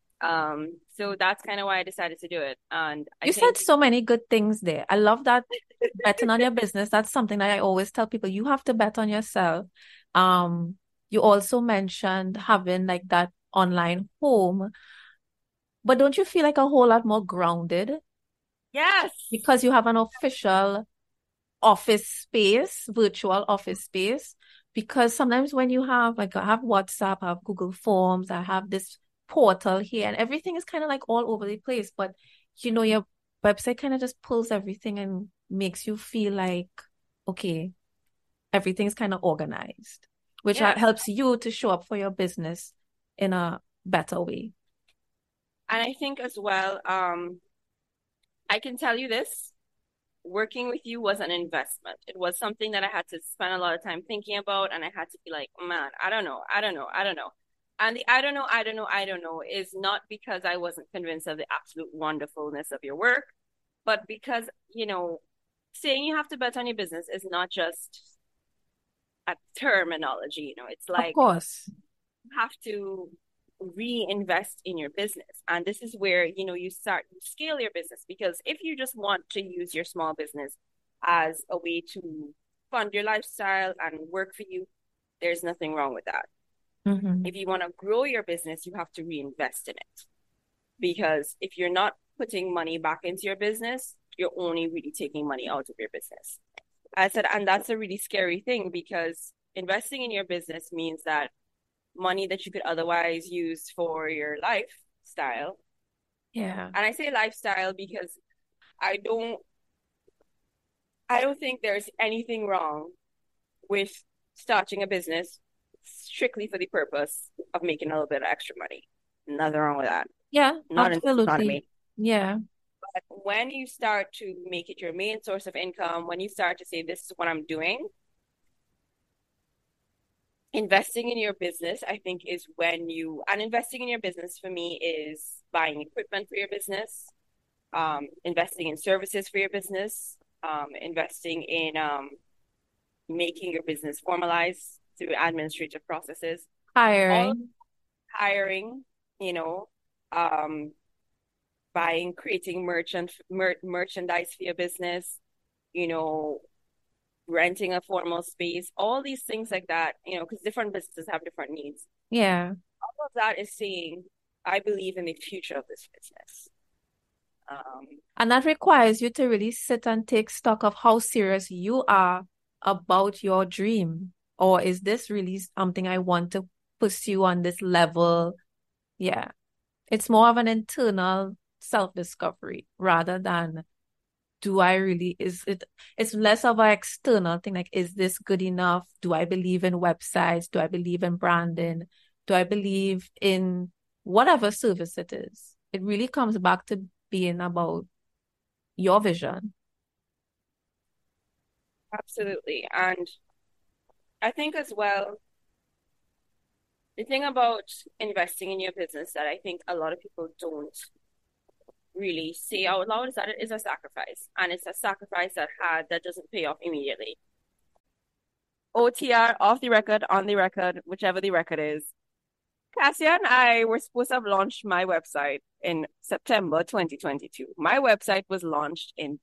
So that's kind of why I decided to do it. And I You said think, so many good things there. I love that betting on your business. That's something that I always tell people. You have to bet on yourself. Um, you also mentioned having like that online home, but don't you feel like a whole lot more grounded yes, because you have an official office space, virtual office space? Because sometimes when you have like I have WhatsApp, I have Google Forms, I have this portal here, and everything is kind of like all over the place. But your website kind of just pulls everything and makes you feel like, okay, everything's kind of organized, which yes. helps you to show up for your business in a better way. And I think as well, I can tell you this, working with you was an investment. It was something that I had to spend a lot of time thinking about, and I had to be like, man, I don't know, I don't know, I don't know. And the I don't know, I don't know, I don't know is not because I wasn't convinced of the absolute wonderfulness of your work, but because, saying you have to bet on your business is not just a terminology, it's Of like course. you have to reinvest in your business. And this is where, you start to scale your business because if you just want to use your small business as a way to fund your lifestyle and work for you, there's nothing wrong with that. Hmm. If you want to grow your business, you have to reinvest in it because if you're not putting money back into your business, you're only really taking money out of your business. I said, and that's a really scary thing because investing in your business means that money that you could otherwise use for your lifestyle. Yeah. And I say lifestyle because I don't I don't think there's anything wrong with starting a business strictly for the purpose of making a little bit of extra money. Nothing wrong with that. Yeah, Not in this absolutely. economy. Yeah. But when you start to make it your main source of income, when you start to say, this is what I'm doing, investing in your business, I think, is when and investing in your business for me is buying equipment for your business, investing in services for your business, investing in making your business formalized through administrative processes, all Hiring. hiring, you know, um, buying, creating merchandise for your business, you know, renting a formal space, all these things like that, because different businesses have different needs. Yeah. All of that is saying, I believe in the future of this business. And that requires you to really sit and take stock of how serious you are about your dream. Or is this really something I want to pursue on this level? Yeah. It's more of an internal self-discovery rather than do I really, it's less of an external thing. Like, is this good enough? Do I believe in websites? Do I believe in branding? Do I believe in whatever service it is? It really comes back to being about your vision. Absolutely. And I think as well, the thing about investing in your business that I think a lot of people don't really say out loud is that it is a sacrifice. And it's a sacrifice that doesn't pay off immediately. OTR, off the record, on the record, whichever the record is. Cassia and I were supposed to have launched my website in September 2022. My website was launched in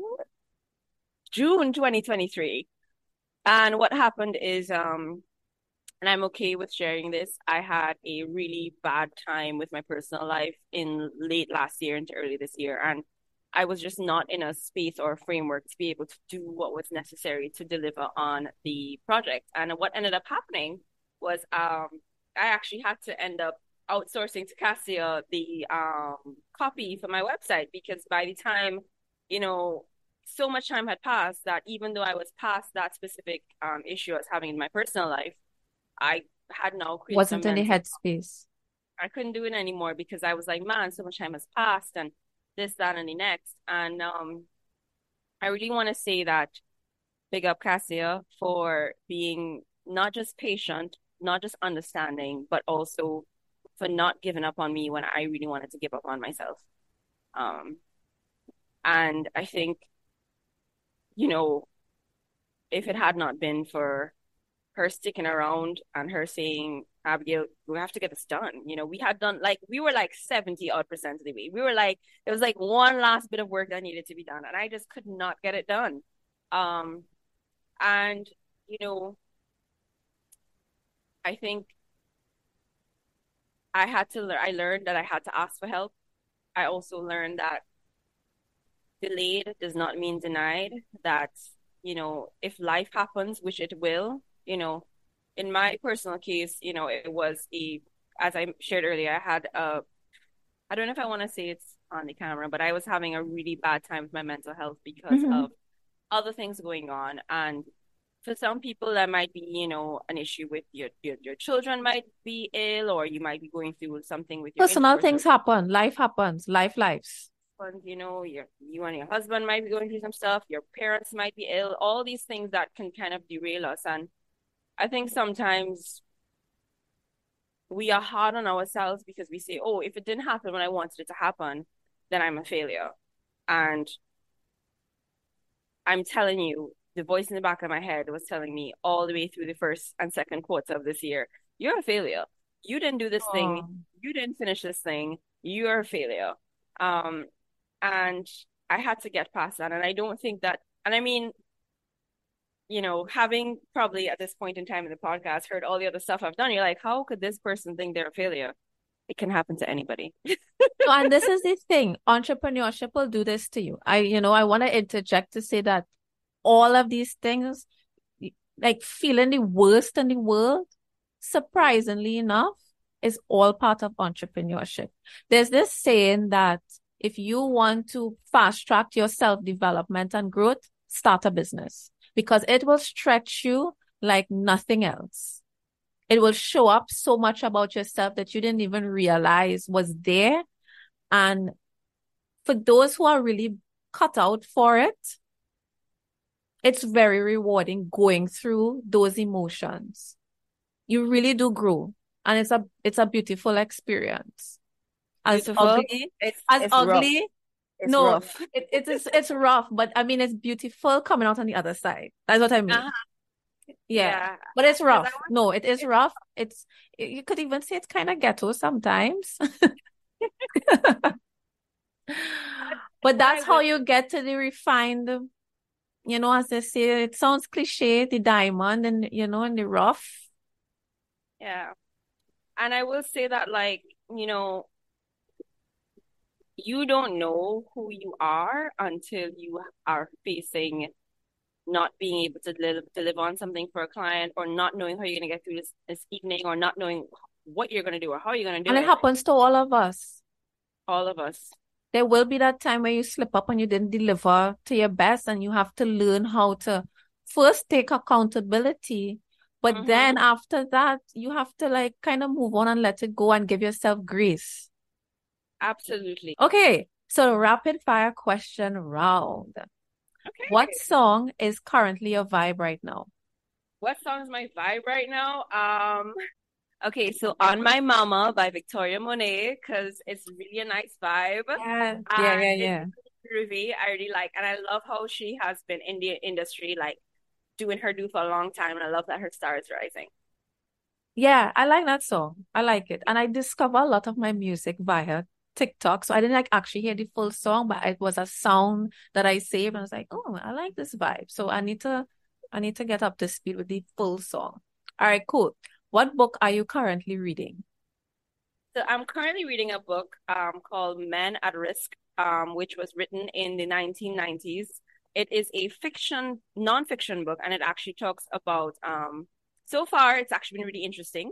June 2023. And what happened is, and I'm okay with sharing this, I had a really bad time with my personal life in late last year into early this year. And I was just not in a space or a framework to be able to do what was necessary to deliver on the project. And what ended up happening was I actually had to end up outsourcing to Cassia the copy for my website, because by the time, you know, so much time had passed that even though I was past that specific issue I was having in my personal life, I had now created a Wasn't in the mental. headspace. I couldn't do it anymore because I was like, man, so much time has passed and this, that, and the next. And I really want to say that big up Cassia for being not just patient, not just understanding, but also for not giving up on me when I really wanted to give up on myself. Um, and I think, you know, if it had not been for her sticking around and her saying, Abigail, we have to get this done. We had done like, we were like 70 odd percent of the way. We were like, it was like one last bit of work that needed to be done. And I just could not get it done. Um, and, you know, I think I learned that I had to ask for help. I also learned that delayed does not mean denied, that, if life happens, which it will, in my personal case, it was as I shared earlier, I don't know if I want to say it's on the camera, but I was having a really bad time with my mental health because Mhm. of other things going on. And for some people, that might be, an issue with your children might be ill, or you might be going through something with your Personal interpersonal things happen. Life happens. Life lives. ones, you and your husband might be going through some stuff, your parents might be ill, all these things that can kind of derail us. And I think sometimes we are hard on ourselves because we say, oh, if it didn't happen when I wanted it to happen, then I'm a failure. And I'm telling you, the voice in the back of my head was telling me all the way through the first and second quarter of this year, you're a failure. You didn't do this thing. Oh. You didn't finish this thing. You're a failure. Um, and I had to get past that. And I don't think that, and I mean, having probably at this point in time in the podcast heard all the other stuff I've done, you're like, how could this person think they're a failure? It can happen to anybody. No, and this is the thing. Entrepreneurship will do this to you. I want to interject to say that all of these things, like feeling the worst in the world, surprisingly enough, is all part of entrepreneurship. There's this saying that if you want to fast track your self-development and growth, start a business because it will stretch you like nothing else. It will show up so much about yourself that you didn't even realize was there. And for those who are really cut out for it, it's very rewarding going through those emotions. You really do grow. And it's a beautiful experience. As Beautiful. ugly, as It's rough. ugly. It's No, rough. it's rough, but I mean it's beautiful coming out on the other side. That's what I mean. Uh-huh. Yeah. Yeah. But it's Because I rough. want No, it is it's rough. You could even say it's kind of ghetto sometimes. But what I that's how will. you get to the refined, as they say, it sounds cliche, the diamond and in the rough. Yeah. And I will say that, like, you don't know who you are until you are facing not being able to deliver on something for a client, or not knowing how you're going to get through this evening, or not knowing what you're going to do or how you're going to do And it it. happens to all of us. All of us. There will be that time where you slip up and you didn't deliver to your best, and you have to learn how to first take accountability. But Mm-hmm. then after that, you have to like kind of move on and let it go and give yourself grace. Absolutely. Okay, so rapid fire question round. What Okay. song is currently your vibe right now? What song is my vibe right now? Okay, so On My Mama by Victoria Monet, because it's really a nice vibe. Yeah, yeah, And yeah, it's yeah. groovy. I really like, and I love how she has been in the industry, like doing her do for a long time. And I love that her star is rising. Yeah, I like that song. I like it. And I discover a lot of my music via TikTok. So I didn't like actually hear the full song, but it was a sound that I saved and I was like, oh, I like this vibe. So I need to get up to speed with the full song. All right, cool. What book are you currently reading? So I'm currently reading a book called Men at Risk, which was written in the 1990s. It is a non-fiction book, and it actually talks about so far it's actually been really interesting.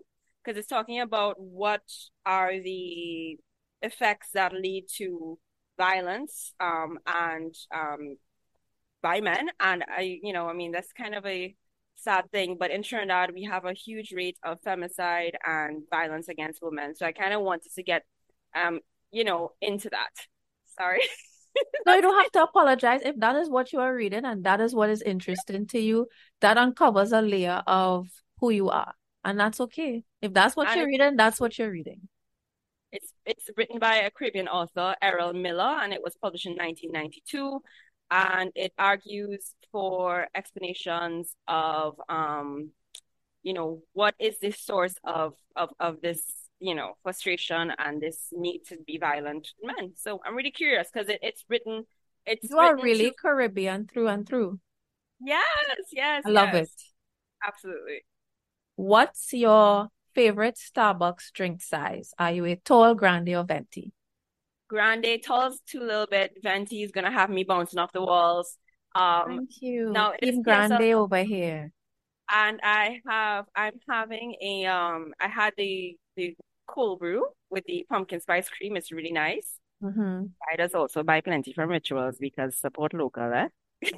because it's talking about what are the effects that lead to violence and by men. And I mean, that's kind of a sad thing, but in Trinidad, we have a huge rate of femicide and violence against women. So I kind of wanted to get, um, into that. Sorry. No, you don't have to apologize. If that is what you are reading and that is what is interesting to you, that uncovers a layer of who you are. And that's okay. If that's what And you're reading, that's what you're reading. it's written by a Caribbean author, Errol Miller, and it was published in 1992. And it argues for explanations of what is the source of this, frustration and this need to be violent men. So I'm really curious because it's You are written to really Caribbean through and through. yes, yes, I love it. yes, absolutely. What's your favorite Starbucks drink size? Are you a tall, grande, or venti? Grande tall's too little bit. Venti is gonna have me bouncing off the walls. Thank you. Now this Team yes, Grande over here. and I'm having I had the cold brew with the pumpkin spice cream. It's really nice. Mm-hmm. I just also buy plenty from Rituals because support local, eh?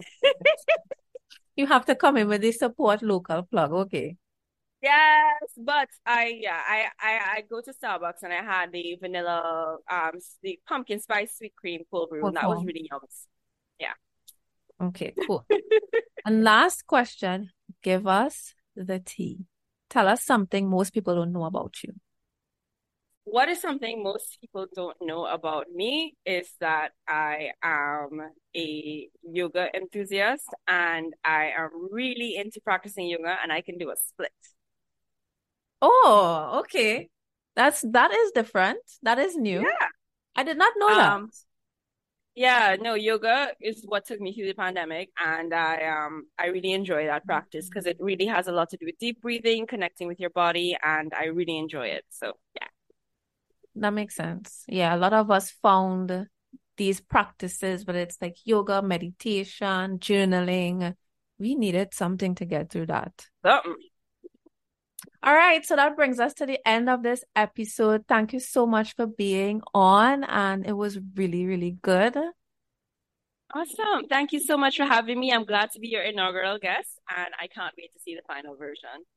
You have to come in with the support local plug. Okay. Yes, but I go to Starbucks and I had the vanilla the pumpkin spice sweet cream cold brew Full and that was form. really yummy. Yeah. Okay, cool. And last question, give us the tea. Tell us something most people don't know about you. What is something most people don't know about me is that I am a yoga enthusiast and I am really into practicing yoga and I can do a split. Oh, okay. That is different. That is new. Yeah. I did not know that. Um, yeah, no, yoga is what took me through the pandemic and I really enjoy that practice because it really has a lot to do with deep breathing, connecting with your body, and I really enjoy it. So yeah. That makes sense. Yeah, a lot of us found these practices, but it's like yoga, meditation, journaling. We needed something to get through that. So, All right, so that brings us to the end of this episode. Thank you so much for being on, and it was really, really good. awesome. Thank you so much for having me. I'm glad to be your inaugural guest and I can't wait to see the final version.